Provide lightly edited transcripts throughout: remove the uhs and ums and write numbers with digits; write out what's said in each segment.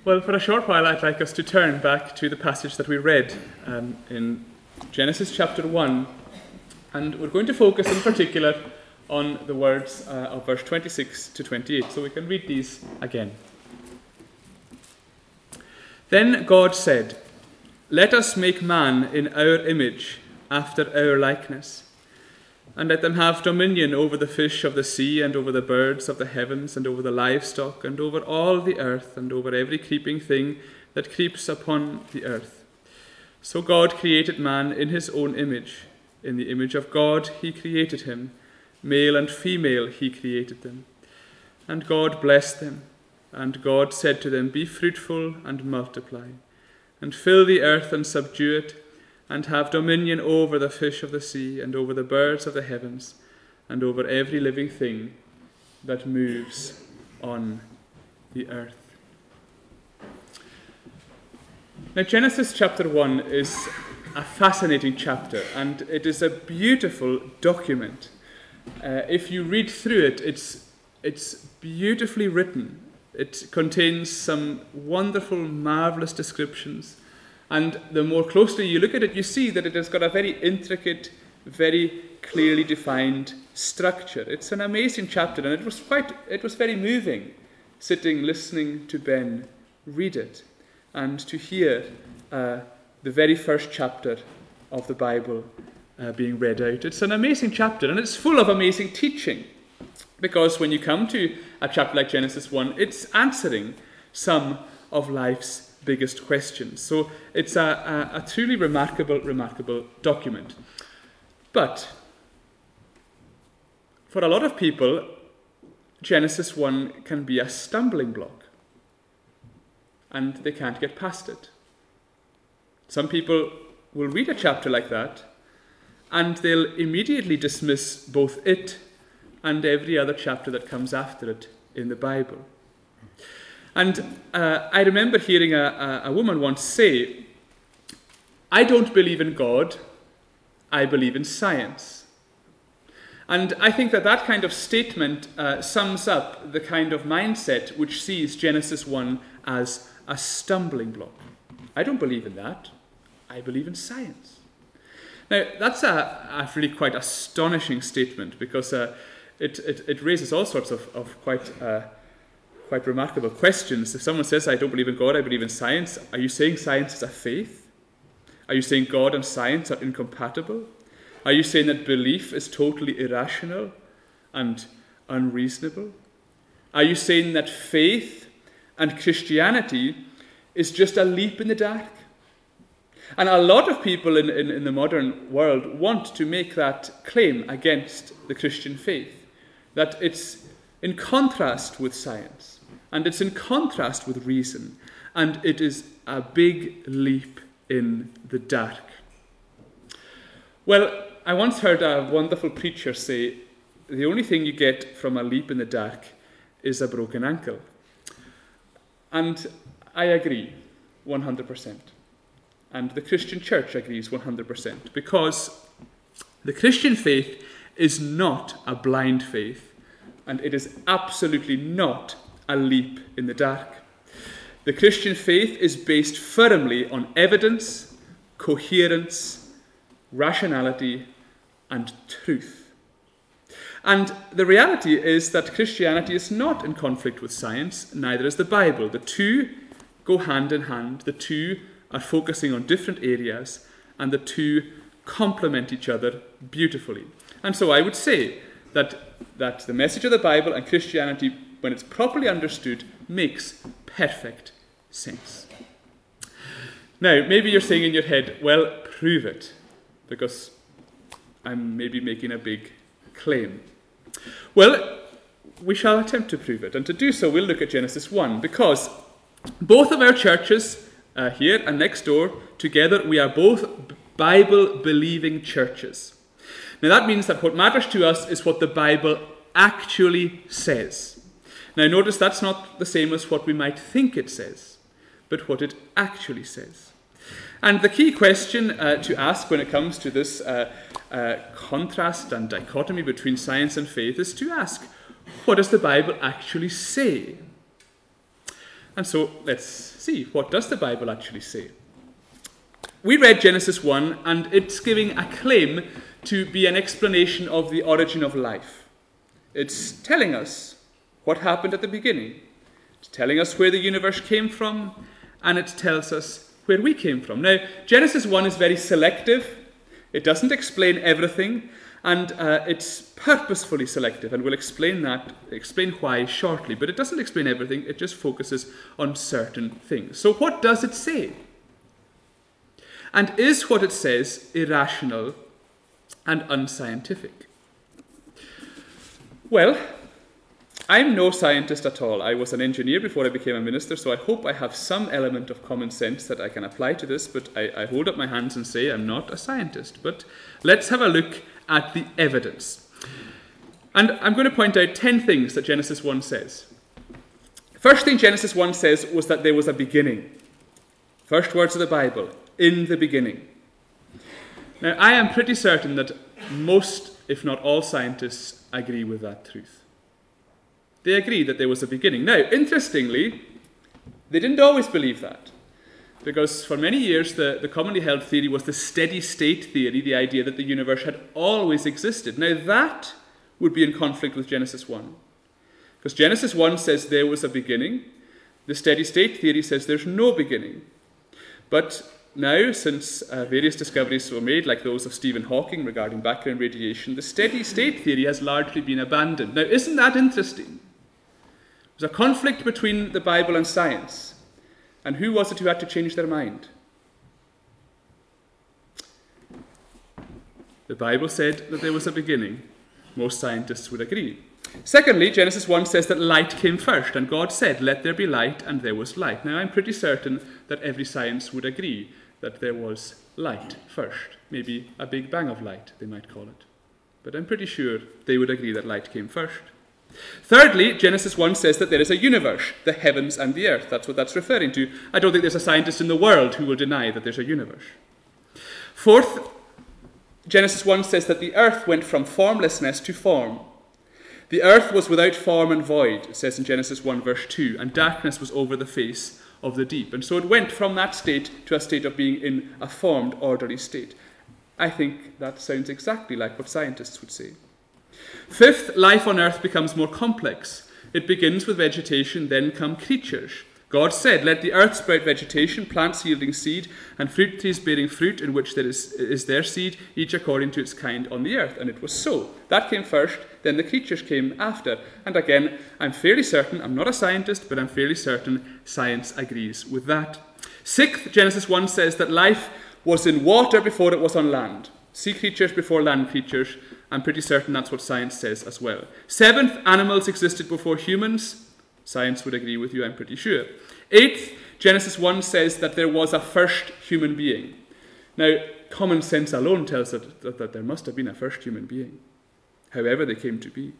Well, for a short while, I'd like us to turn back to the passage that we read in Genesis chapter 1. And we're going to focus in particular on the words of verse 26 to 28. So we can read these again. Then God said, "Let us make man in our image, after our likeness, and let them have dominion over the fish of the sea, and over the birds of the heavens, and over the livestock, and over all the earth, and over every creeping thing that creeps upon the earth." So God created man in his own image. In the image of God he created him. Male and female he created them. And God blessed them. And God said to them, "Be fruitful and multiply, and fill the earth and subdue it, and have dominion over the fish of the sea, and over the birds of the heavens, and over every living thing that moves on the earth." Now, Genesis chapter 1 is a fascinating chapter, and it is a beautiful document. If you read through it, it's beautifully written. It contains some wonderful, marvelous descriptions. And the more closely you look at it, you see that it has got a very intricate, very clearly defined structure. It's an amazing chapter, and it was very moving sitting, listening to Ben read it, and to hear the very first chapter of the Bible being read out. It's an amazing chapter, and it's full of amazing teaching, because when you come to a chapter like Genesis 1, it's answering some of life's biggest questions. So it's a truly remarkable document. But for a lot of people, Genesis 1 can be a stumbling block, and they can't get past it. Some people will read a chapter like that, and they'll immediately dismiss both it and every other chapter that comes after it in the Bible. And I remember hearing a woman once say, "I don't believe in God, I believe in science." And I think that kind of statement sums up the kind of mindset which sees Genesis 1 as a stumbling block. I don't believe in that, I believe in science. Now, that's a really quite astonishing statement, because it raises all sorts of quite remarkable questions. If someone says, "I don't believe in God, I believe in science," are you saying science is a faith? Are you saying God and science are incompatible? Are you saying that belief is totally irrational and unreasonable? Are you saying that faith and Christianity is just a leap in the dark? And a lot of people in the modern world want to make that claim against the Christian faith, that it's in contrast with science, and it's in contrast with reason, and it is a big leap in the dark. Well, I once heard a wonderful preacher say, the only thing you get from a leap in the dark is a broken ankle. And I agree 100%. And the Christian church agrees 100%, because the Christian faith is not a blind faith, and it is absolutely not a leap in the dark. The Christian faith is based firmly on evidence, coherence, rationality, and truth. And the reality is that Christianity is not in conflict with science, neither is the Bible. The two go hand in hand. The two are focusing on different areas, and the two complement each other beautifully. And so I would say that the message of the Bible and Christianity, when it's properly understood, makes perfect sense. Now, maybe you're saying in your head, "Well, prove it," because I'm maybe making a big claim. Well, we shall attempt to prove it, and to do so, we'll look at Genesis 1, because both of our churches here and next door, together, we are both Bible-believing churches. Now, that means that what matters to us is what the Bible actually says. Now, notice that's not the same as what we might think it says, but what it actually says. And the key question to ask when it comes to this contrast and dichotomy between science and faith is to ask, what does the Bible actually say? And so let's see, what does the Bible actually say? We read Genesis 1, and it's giving a claim to be an explanation of the origin of life. It's telling us what happened at the beginning. It's telling us where the universe came from, and it tells us where we came from. Now, Genesis 1 is very selective. It doesn't explain everything, and it's purposefully selective, and we'll explain why shortly. But it doesn't explain everything, it just focuses on certain things. So what does it say? And is what it says irrational and unscientific? Well, I'm no scientist at all. I was an engineer before I became a minister, so I hope I have some element of common sense that I can apply to this, but I hold up my hands and say I'm not a scientist. But let's have a look at the evidence. And I'm going to point out 10 things that Genesis 1 says. First thing Genesis 1 says was that there was a beginning. First words of the Bible, in the beginning. Now, I am pretty certain that most, if not all, scientists agree with that truth. They agree that there was a beginning. Now, interestingly, they didn't always believe that. Because for many years, the commonly held theory was the steady state theory, the idea that the universe had always existed. Now, that would be in conflict with Genesis 1. Because Genesis 1 says there was a beginning. The steady state theory says there's no beginning. But now, since various discoveries were made, like those of Stephen Hawking regarding background radiation, the steady state theory has largely been abandoned. Now, isn't that interesting? There's a conflict between the Bible and science. And who was it who had to change their mind? The Bible said that there was a beginning. Most scientists would agree. Secondly, Genesis 1 says that light came first, and God said, "Let there be light," and there was light. Now, I'm pretty certain that every science would agree that there was light first. Maybe a big bang of light, they might call it. But I'm pretty sure they would agree that light came first. Thirdly, Genesis 1 says that there is a universe, the heavens and the earth. That's what that's referring to. I don't think there's a scientist in the world who will deny that there's a universe. Fourth, Genesis 1 says that the earth went from formlessness to form. The earth was without form and void, it says in Genesis 1 verse 2, and darkness was over the face of the deep. And so it went from that state to a state of being in a formed, orderly state. I think that sounds exactly like what scientists would say. Fifth, life on earth becomes more complex. It begins with vegetation, then come creatures. God said, "Let the earth sprout vegetation, plants yielding seed, and fruit trees bearing fruit in which there is their seed, each according to its kind on the earth." And it was so. That came first, then the creatures came after. And again, I'm fairly certain, I'm not a scientist, but I'm fairly certain science agrees with that. Sixth, Genesis 1 says that life was in water before it was on land. Sea creatures before land creatures. I'm pretty certain that's what science says as well. Seventh, animals existed before humans. Science would agree with you, I'm pretty sure. Eighth, Genesis 1 says that there was a first human being. Now, common sense alone tells us that there must have been a first human being, however they came to be.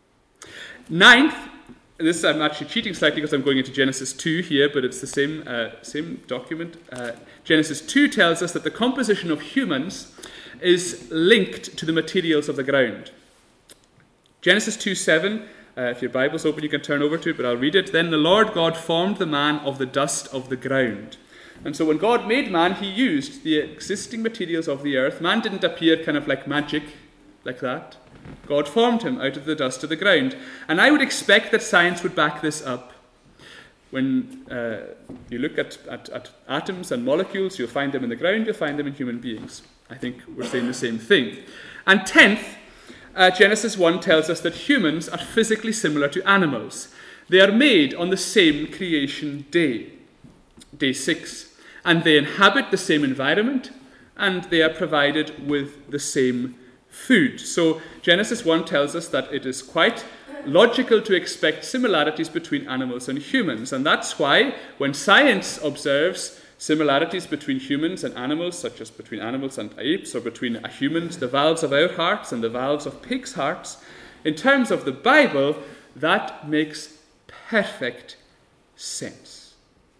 Ninth, this I'm actually cheating slightly because I'm going into Genesis 2 here, but it's the same document. Genesis 2 tells us that the composition of humans is linked to the materials of the ground. Genesis 2:7, if your Bible's open you can turn over to it, but I'll read it. "Then the Lord God formed the man of the dust of the ground." And so when God made man, he used the existing materials of the earth. Man didn't appear kind of like magic, like that. God formed him out of the dust of the ground. And I would expect that science would back this up. When you look at atoms and molecules, you'll find them in the ground, you'll find them in human beings. I think we're saying the same thing. And 10th, Genesis 1 tells us that humans are physically similar to animals. They are made on the same creation day, day 6, and they inhabit the same environment, and they are provided with the same food. So Genesis 1 tells us that it is quite logical to expect similarities between animals and humans, and that's why when science observes similarities between humans and animals, such as between animals and apes, or between humans, the valves of our hearts and the valves of pigs' hearts, in terms of the Bible, that makes perfect sense.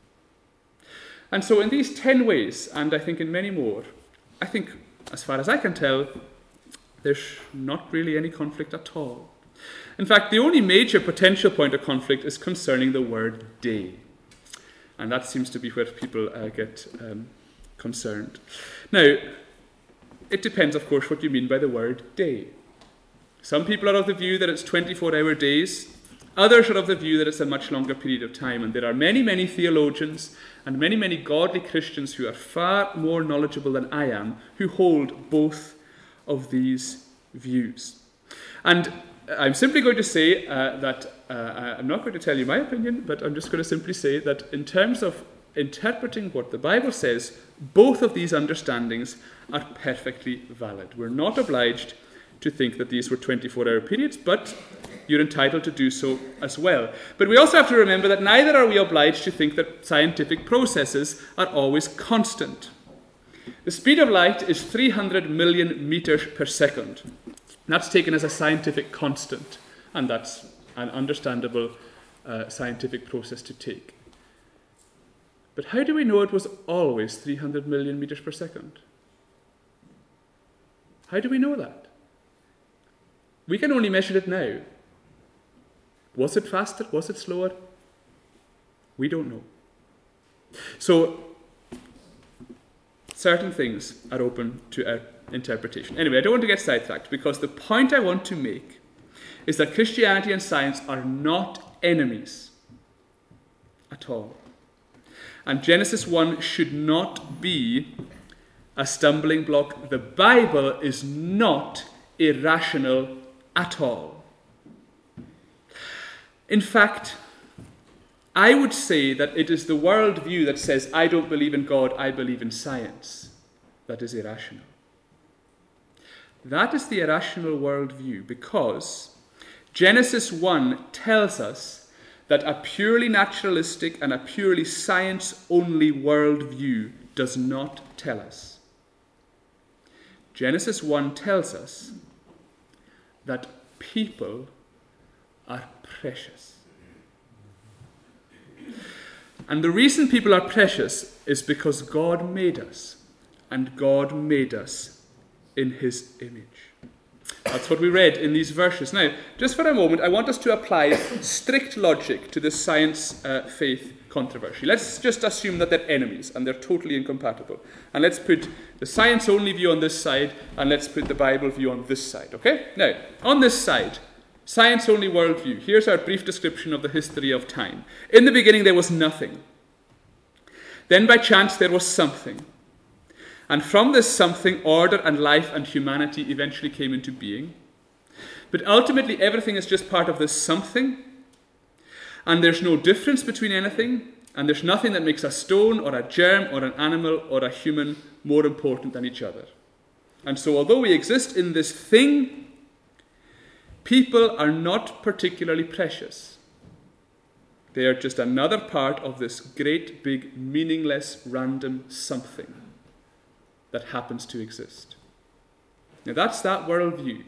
And so in these 10 ways, and I think in many more, I think, as far as I can tell, there's not really any conflict at all. In fact, the only major potential point of conflict is concerning the word day. And that seems to be where people get concerned. Now, it depends, of course, what you mean by the word day. Some people are of the view that it's 24-hour days. Others are of the view that it's a much longer period of time. And there are many, many theologians and many, many godly Christians who are far more knowledgeable than I am, who hold both of these views. And I'm simply going to say that I'm not going to tell you my opinion, but I'm just going to simply say that in terms of interpreting what the Bible says, both of these understandings are perfectly valid. We're not obliged to think that these were 24-hour periods, but you're entitled to do so as well. But we also have to remember that neither are we obliged to think that scientific processes are always constant. The speed of light is 300 million meters per second. That's taken as a scientific constant, and that's an understandable scientific process to take. But how do we know it was always 300 million meters per second? How do we know that? We can only measure it now. Was it faster? Was it slower? We don't know. So, certain things are open to our interpretation. Anyway, I don't want to get sidetracked, because the point I want to make is that Christianity and science are not enemies at all. And Genesis 1 should not be a stumbling block. The Bible is not irrational at all. In fact, I would say that it is the worldview that says, I don't believe in God, I believe in science, that is irrational. That is the irrational worldview, because Genesis 1 tells us that a purely naturalistic and a purely science-only worldview does not tell us. Genesis 1 tells us that people are precious. And the reason people are precious is because God made us, and God made us in his image. That's what we read in these verses. Now, just for a moment, I want us to apply strict logic to this science-faith controversy. Let's just assume that they're enemies and they're totally incompatible. And let's put the science-only view on this side, and let's put the Bible view on this side, okay? Now, on this side, science-only worldview. Here's our brief description of the history of time. In the beginning, there was nothing. Then by chance, there was something. And from this something, order and life and humanity eventually came into being. But ultimately, everything is just part of this something. And there's no difference between anything. And there's nothing that makes a stone or a germ or an animal or a human more important than each other. And so although we exist in this thing, people are not particularly precious. They are just another part of this great, big, meaningless, random something that happens to exist. Now that's that worldview.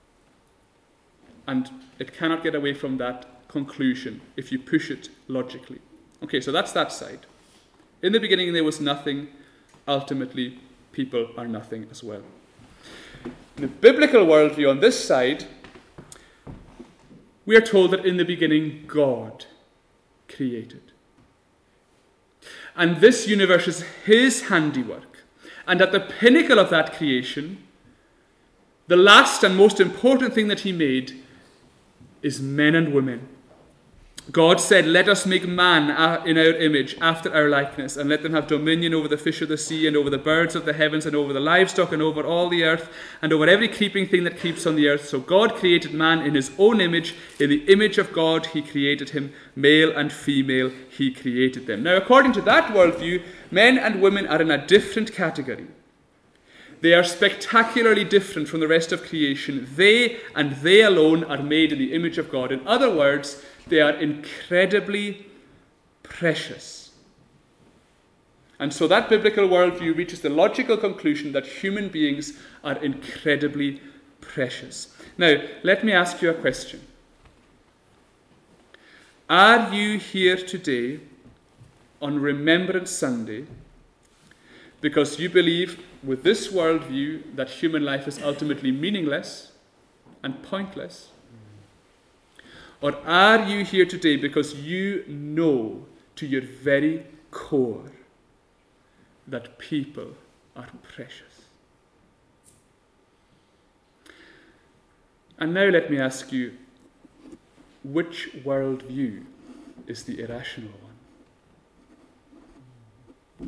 And it cannot get away from that conclusion if you push it logically. Okay, so that's that side. In the beginning there was nothing. Ultimately, people are nothing as well. In the biblical worldview on this side, we are told that in the beginning God created. And this universe is his handiwork. And at the pinnacle of that creation, the last and most important thing that he made is men and women. God said, let us make man in our image, after our likeness, and let them have dominion over the fish of the sea, and over the birds of the heavens, and over the livestock, and over all the earth, and over every creeping thing that creeps on the earth. So God created man in his own image. In the image of God he created him. Male and female he created them. Now, according to that worldview, men and women are in a different category. They are spectacularly different from the rest of creation. They and they alone are made in the image of God. In other words, they are incredibly precious. And so that biblical worldview reaches the logical conclusion that human beings are incredibly precious. Now, let me ask you a question. Are you here today on Remembrance Sunday because you believe with this worldview that human life is ultimately meaningless and pointless? Or are you here today because you know to your very core that people are precious. And now let me ask you, which worldview is the irrational one?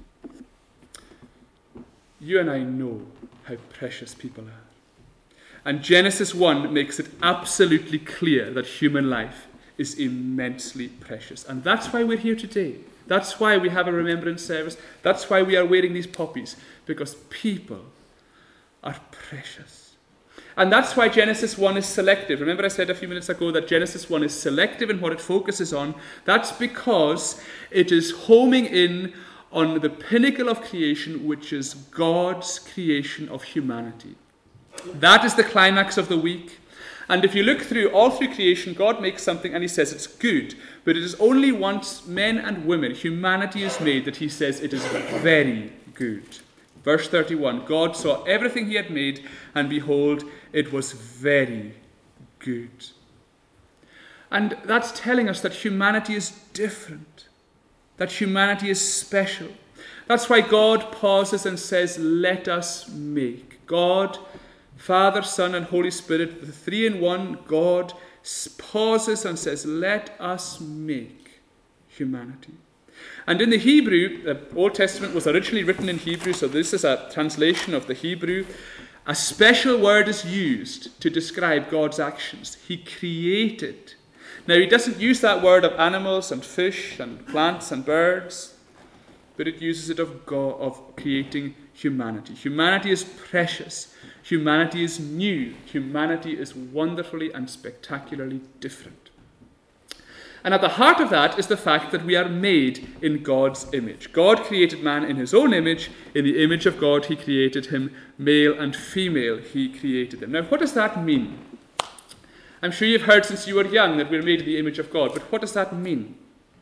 You and I know how precious people are. And Genesis 1 makes it absolutely clear that human life is immensely precious. And that's why we're here today. That's why we have a remembrance service. That's why we are wearing these poppies. Because people are precious. And that's why Genesis 1 is selective. Remember I said a few minutes ago that Genesis 1 is selective in what it focuses on. That's because it is homing in on the pinnacle of creation, which is God's creation of humanity. That is the climax of the week. And if you look all through creation, God makes something and he says it's good. But it is only once men and women, humanity is made, that he says it is very good. Verse 31, God saw everything he had made, and behold, it was very good. And that's telling us that humanity is different, that humanity is special. That's why God pauses and says, let us make. God, Father, Son, and Holy Spirit, the three in one, God pauses and says, let us make humanity. And in the Hebrew, the Old Testament was originally written in Hebrew, so this is a translation of the Hebrew. A special word is used to describe God's actions. He created. Now, he doesn't use that word of animals and fish and plants and birds, but it uses it of God, of creating humanity. Humanity is precious. Humanity is new. Humanity is wonderfully and spectacularly different. And at the heart of that is the fact that we are made in God's image. God created man in his own image. In the image of God, he created him. Male and female, he created them. Now, what does that mean? I'm sure you've heard since you were young that we're made in the image of God, but what does that mean?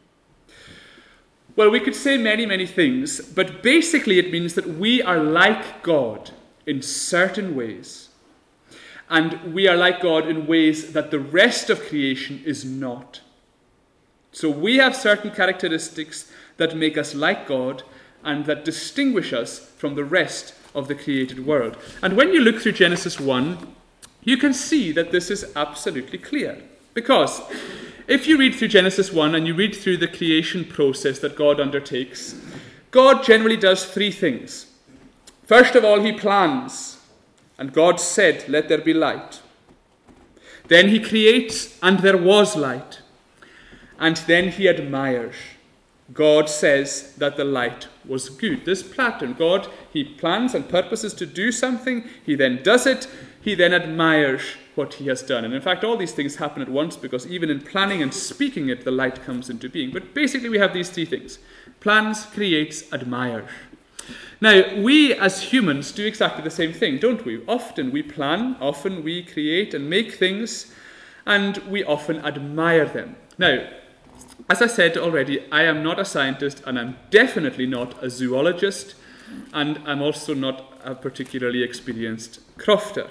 Well, we could say many, many things, but basically it means that we are like God in certain ways. And we are like God in ways that the rest of creation is not. So we have certain characteristics that make us like God and that distinguish us from the rest of the created world. And when you look through Genesis 1, you can see that this is absolutely clear. Because if you read through Genesis 1 and you read through the creation process that God undertakes, God generally does three things. First of all, he plans, and God said, let there be light. Then he creates, and there was light. And then he admires. God says that the light was good. This pattern, God, he plans and purposes to do something. He then does it. He then admires what he has done. And in fact, all these things happen at once because even in planning and speaking it, the light comes into being. But basically, we have these three things. Plans, creates, admires. Now, we as humans do exactly the same thing, don't we? Often we plan, often we create and make things, and we often admire them. Now, as I said already, I am not a scientist and I'm definitely not a zoologist, and I'm also not a particularly experienced crofter.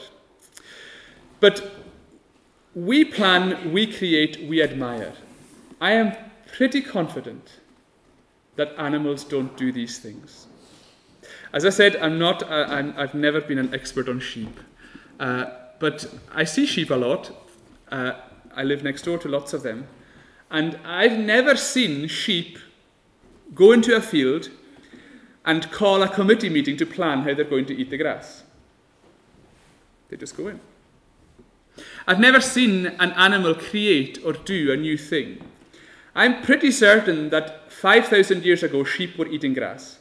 But we plan, we create, we admire. I am pretty confident that animals don't do these things. As I said, I've never been an expert on sheep, but I see sheep a lot. I live next door to lots of them. And I've never seen sheep go into a field and call a committee meeting to plan how they're going to eat the grass. They just go in. I've never seen an animal create or do a new thing. I'm pretty certain that 5,000 years ago, sheep were eating grass.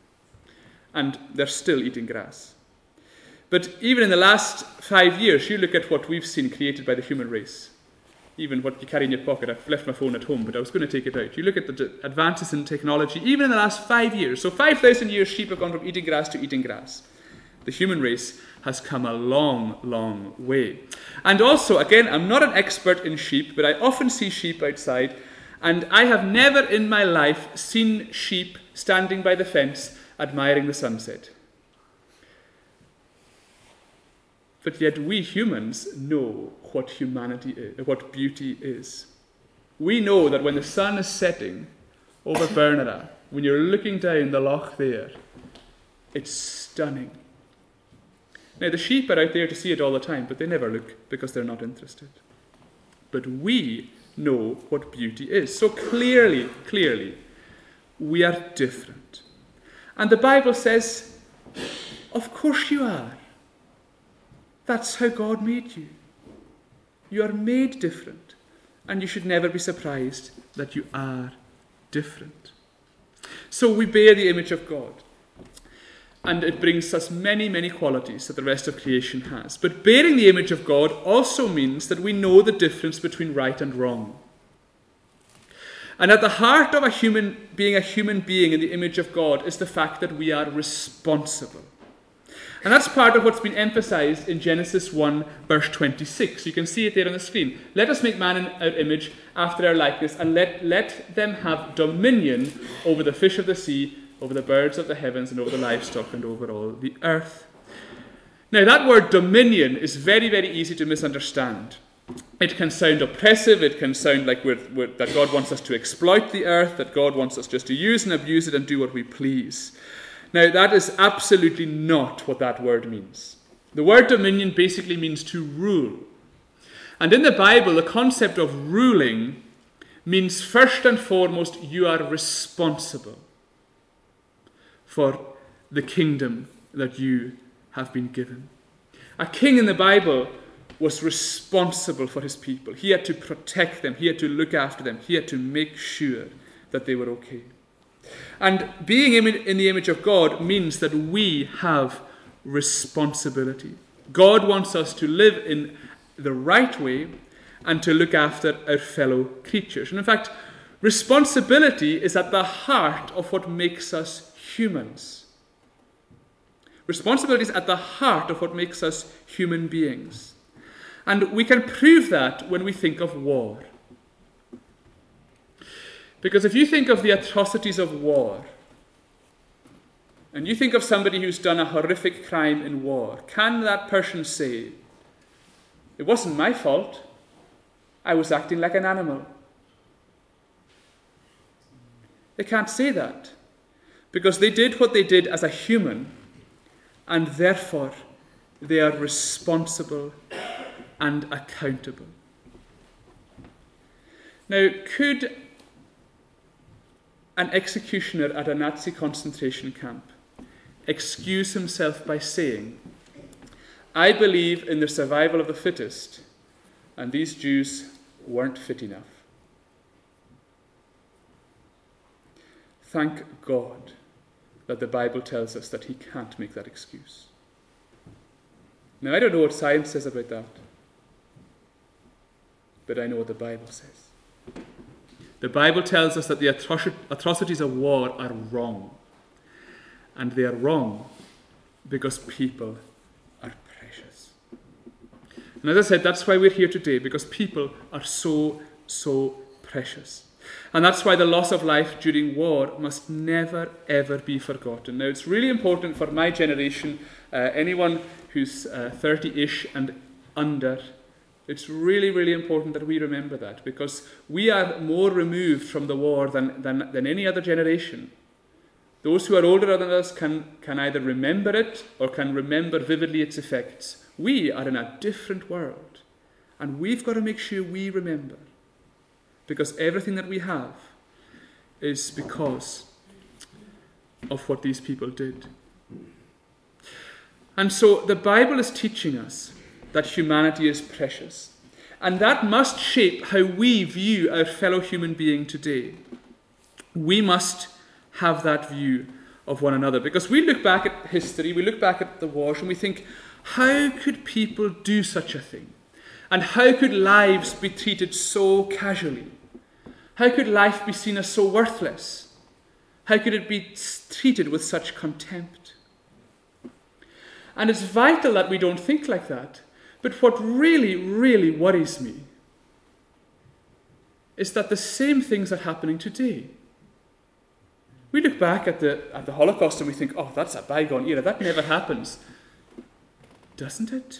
And they're still eating grass. But even in the last 5 years, you look at what we've seen created by the human race. Even what you carry in your pocket. I've left my phone at home, but I was going to take it out. You look at the advances in technology, even in the last 5 years. So 5,000 years, sheep have gone from eating grass to eating grass. The human race has come a long, long way. And also, again, I'm not an expert in sheep, but I often see sheep outside, and I have never in my life seen sheep standing by the fence admiring the sunset. But yet we humans know what humanity is, what beauty is. We know that when the sun is setting over Bernera, when you're looking down the loch there, it's stunning. Now, the sheep are out there to see it all the time, but they never look because they're not interested. But we know what beauty is. So clearly, we are different. And the Bible says, of course you are. That's how God made you. You are made different, and you should never be surprised that you are different. So we bear the image of God, and it brings us many, many qualities that the rest of creation has. But bearing the image of God also means that we know the difference between right and wrong. And at the heart of being a human being in the image of God is the fact that we are responsible. And that's part of what's been emphasized in Genesis 1, verse 26. You can see it there on the screen. Let us make man in our image, after our likeness, and let them have dominion over the fish of the sea, over the birds of the heavens, and over the livestock, and over all the earth. Now, that word dominion is very, very easy to misunderstand. It can sound oppressive. It can sound like that God wants us to exploit the earth, that God wants us just to use and abuse it and do what we please. Now, that is absolutely not what that word means. The word dominion basically means to rule. And in the Bible, the concept of ruling means first and foremost you are responsible for the kingdom that you have been given. A king in the Bible was responsible for his people. He had to protect them. He had to look after them. He had to make sure that they were okay. And being in the image of God means that we have responsibility. God wants us to live in the right way and to look after our fellow creatures. And in fact, responsibility is at the heart of what makes us humans. Responsibility is at the heart of what makes us human beings. And we can prove that when we think of war. Because if you think of the atrocities of war, and you think of somebody who's done a horrific crime in war, can that person say, it wasn't my fault, I was acting like an animal? They can't say that, because they did what they did as a human, and therefore they are responsible and accountable. Now, could an executioner at a Nazi concentration camp excuse himself by saying, I believe in the survival of the fittest, and these Jews weren't fit enough? Thank God that the Bible tells us that he can't make that excuse. Now, I don't know what science says about that, but I know what the Bible says. The Bible tells us that the atrocities of war are wrong. And they are wrong because people are precious. And as I said, that's why we're here today, because people are so, so precious. And that's why the loss of life during war must never, ever be forgotten. Now, it's really important for my generation, anyone who's 30-ish and under, it's really, really important that we remember that, because we are more removed from the war than any other generation. Those who are older than us can either remember it or can remember vividly its effects. We are in a different world, and we've got to make sure we remember, because everything that we have is because of what these people did. And so the Bible is teaching us that humanity is precious. And that must shape how we view our fellow human being today. We must have that view of one another. Because we look back at history, we look back at the wars, and we think, how could people do such a thing? And how could lives be treated so casually? How could life be seen as so worthless? How could it be treated with such contempt? And it's vital that we don't think like that. But what really, really worries me is that the same things are happening today. We look back at the Holocaust and we think, oh, that's a bygone era. That never happens. Doesn't it?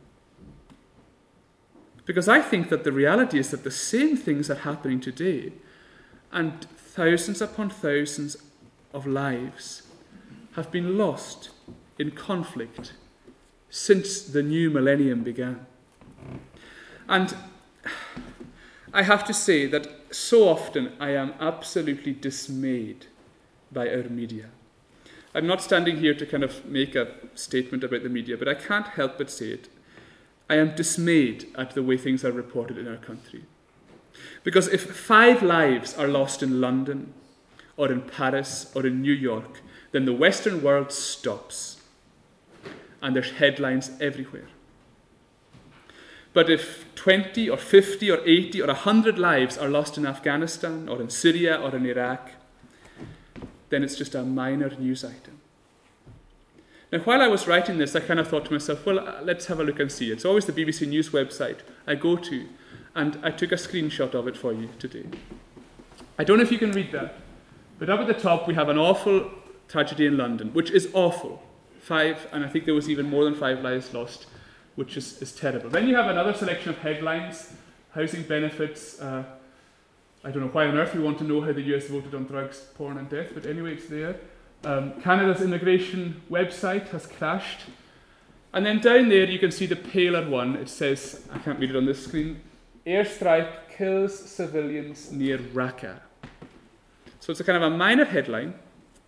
Because I think that the reality is that the same things are happening today. And thousands upon thousands of lives have been lost in conflict since the new millennium began. And I have to say that so often I am absolutely dismayed by our media. I'm not standing here to kind of make a statement about the media, but I can't help but say it. I am dismayed at the way things are reported in our country. Because if 5 lives are lost in London, or in Paris, or in New York, then the Western world stops. And there's headlines everywhere. But if 20 or 50 or 80 or 100 lives are lost in Afghanistan, or in Syria, or in Iraq, then it's just a minor news item. Now, while I was writing this, I kind of thought to myself, well, let's have a look and see. It's always the BBC News website I go to, and I took a screenshot of it for you today. I don't know if you can read that, but up at the top we have an awful tragedy in London, which is awful. 5, and I think there was even more than 5 lives lost, which is terrible. Then you have another selection of headlines, housing benefits. I don't know why on earth we want to know how the US voted on drugs, porn and death, but anyway, it's there. Canada's immigration website has crashed. And then down there you can see the paler one. It says, I can't read it on this screen, airstrike kills civilians near Raqqa. So it's a kind of a minor headline.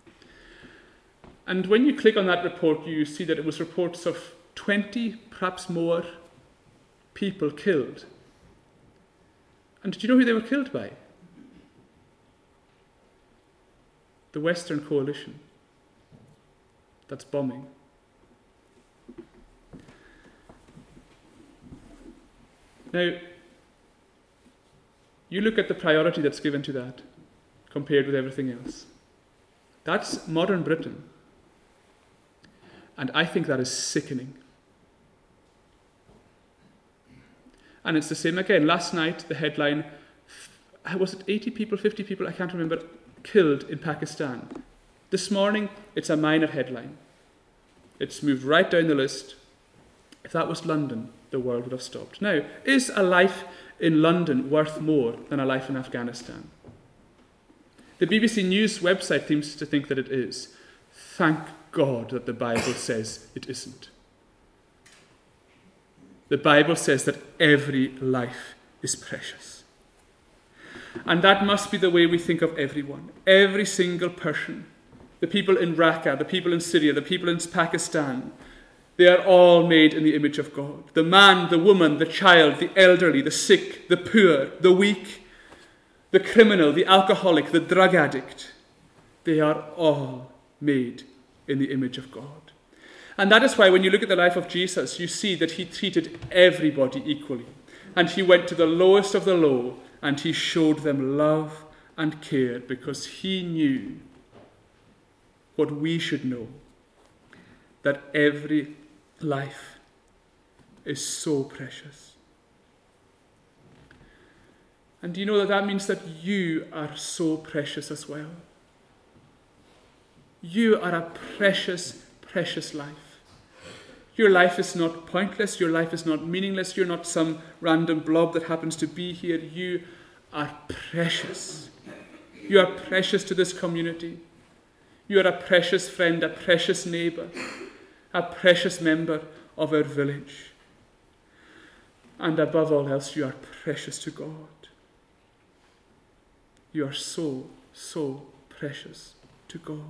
And when you click on that report, you see that it was reports of 20, perhaps more, people killed. And did you know who they were killed by? The Western coalition that's bombing. Now, you look at the priority that's given to that compared with everything else. That's modern Britain. And I think that is sickening. And it's the same again. Last night, the headline, was it 80 people, 50 people, I can't remember, killed in Pakistan. This morning, it's a minor headline. It's moved right down the list. If that was London, the world would have stopped. Now, is a life in London worth more than a life in Afghanistan? The BBC News website seems to think that it is. Thank God that the Bible says it isn't. The Bible says that every life is precious. And that must be the way we think of everyone. Every single person. The people in Raqqa, the people in Syria, the people in Pakistan. They are all made in the image of God. The man, the woman, the child, the elderly, the sick, the poor, the weak, the criminal, the alcoholic, the drug addict. They are all made in the image of God. And that is why when you look at the life of Jesus, you see that he treated everybody equally. And he went to the lowest of the low, and he showed them love and care because he knew what we should know, that every life is so precious. And do you know that that means that you are so precious as well? You are a precious, precious life. Your life is not pointless. Your life is not meaningless. You're not some random blob that happens to be here. You are precious. You are precious to this community. You are a precious friend, a precious neighbour, a precious member of our village. And above all else, you are precious to God. You are so, so precious to God.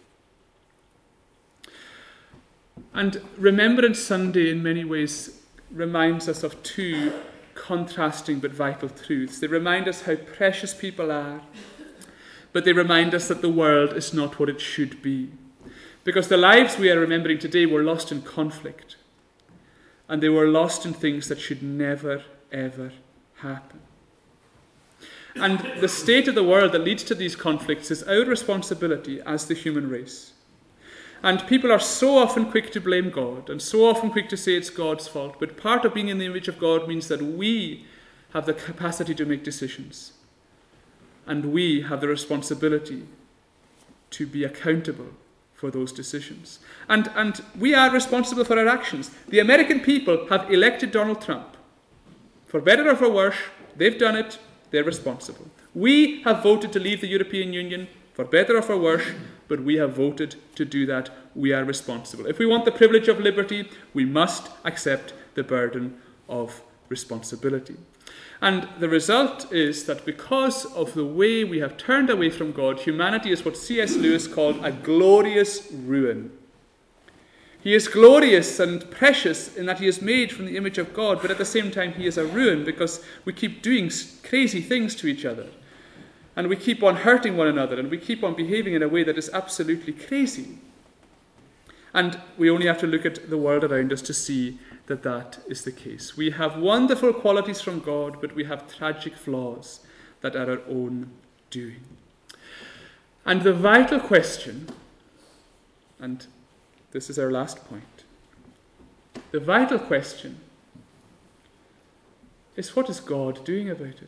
And Remembrance Sunday, in many ways, reminds us of 2 contrasting but vital truths. They remind us how precious people are, but they remind us that the world is not what it should be. Because the lives we are remembering today were lost in conflict, and they were lost in things that should never, ever happen. And the state of the world that leads to these conflicts is our responsibility as the human race. And people are so often quick to blame God and so often quick to say it's God's fault. But part of being in the image of God means that we have the capacity to make decisions. And we have the responsibility to be accountable for those decisions. And we are responsible for our actions. The American people have elected Donald Trump. For better or for worse, they've done it. They're responsible. We have voted to leave the European Union. For better or for worse, but we have voted to do that. We are responsible. If we want the privilege of liberty, we must accept the burden of responsibility. And the result is that because of the way we have turned away from God, humanity is what C.S. Lewis called a glorious ruin. He is glorious and precious in that he is made from the image of God, but at the same time he is a ruin because we keep doing crazy things to each other. And we keep on hurting one another, and we keep on behaving in a way that is absolutely crazy. And we only have to look at the world around us to see that that is the case. We have wonderful qualities from God, but we have tragic flaws that are our own doing. And the vital question, and this is our last point, the vital question is, what is God doing about it?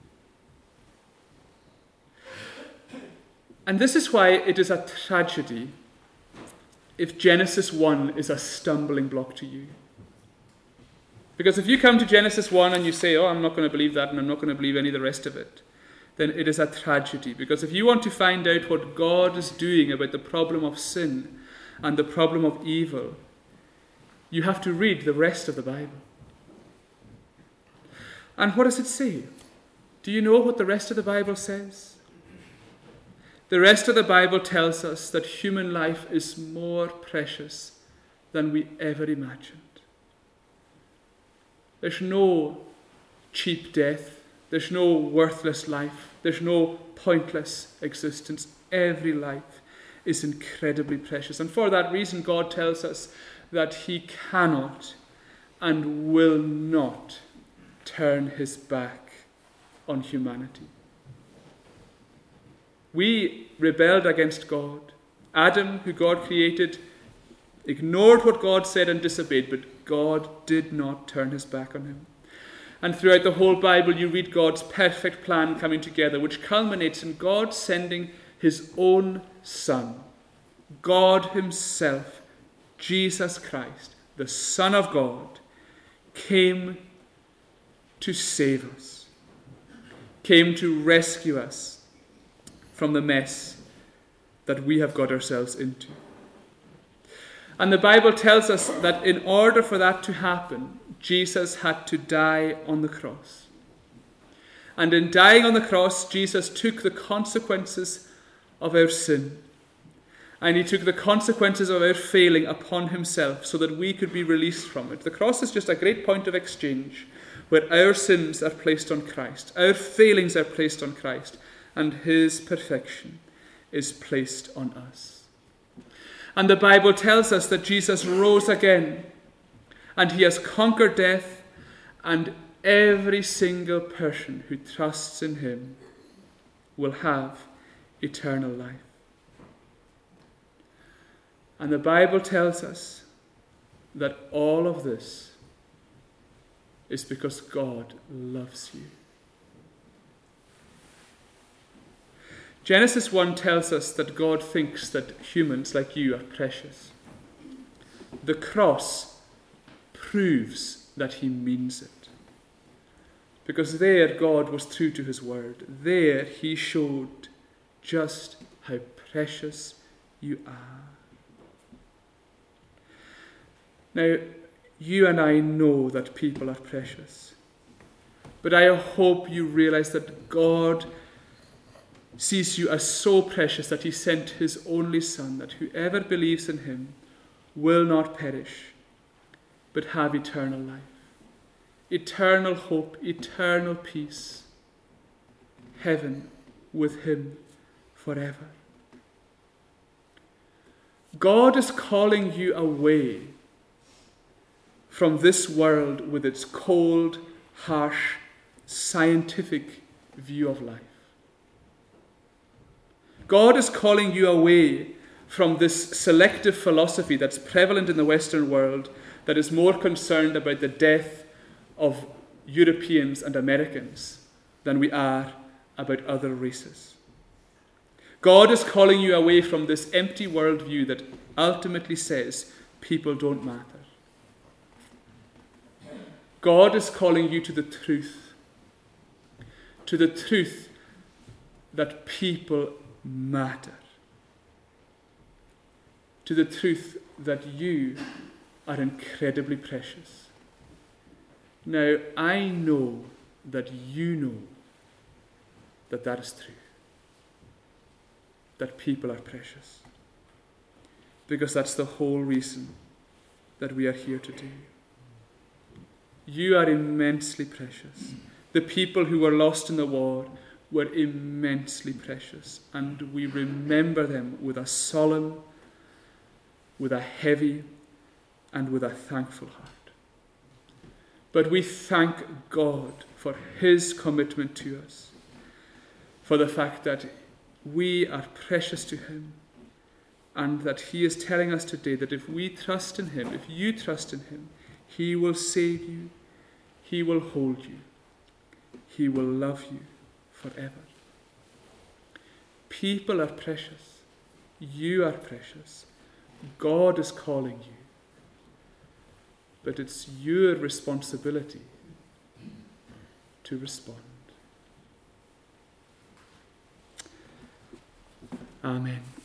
And this is why it is a tragedy if Genesis 1 is a stumbling block to you. Because if you come to Genesis 1 and you say, oh, I'm not going to believe that and I'm not going to believe any of the rest of it, then it is a tragedy. Because if you want to find out what God is doing about the problem of sin and the problem of evil, you have to read the rest of the Bible. And what does it say? Do you know what the rest of the Bible says? The rest of the Bible tells us that human life is more precious than we ever imagined. There's no cheap death. There's no worthless life. There's no pointless existence. Every life is incredibly precious. And for that reason, God tells us that he cannot and will not turn his back on humanity. We rebelled against God. Adam, who God created, ignored what God said and disobeyed, but God did not turn his back on him. And throughout the whole Bible, you read God's perfect plan coming together, which culminates in God sending his own Son, God himself, Jesus Christ, the Son of God, came to save us, came to rescue us from the mess that we have got ourselves into. And the Bible tells us that in order for that to happen, Jesus had to die on the cross. And in dying on the cross, Jesus took the consequences of our sin. And he took the consequences of our failing upon himself so that we could be released from it. The cross is just a great point of exchange where our sins are placed on Christ, our failings are placed on Christ, and his perfection is placed on us. And the Bible tells us that Jesus rose again, and he has conquered death, and every single person who trusts in him will have eternal life. And the Bible tells us that all of this is because God loves you. Genesis 1 tells us that God thinks that humans like you are precious. The cross proves that he means it. Because there God was true to his word. There he showed just how precious you are. Now, you and I know that people are precious. But I hope you realize that God sees you as so precious that he sent his only Son, that whoever believes in him will not perish, but have eternal life, eternal hope, eternal peace, heaven with him forever. God is calling you away from this world with its cold, harsh, scientific view of life. God is calling you away from this selective philosophy that's prevalent in the Western world that is more concerned about the death of Europeans and Americans than we are about other races. God is calling you away from this empty worldview that ultimately says people don't matter. God is calling you to the truth that people matter. to the truth that you are incredibly precious. Now, I know that you know that that is true, that people are precious, because that's the whole reason that we are here today. You are immensely precious. The people who were lost in the war were immensely precious, and we remember them with a solemn, with a heavy, and with a thankful heart. But we thank God for his commitment to us, for the fact that we are precious to him, and that he is telling us today that if we trust in him, if you trust in him, he will save you, he will hold you, he will love you forever. People are precious. You are precious. God is calling you. But it's your responsibility to respond. Amen.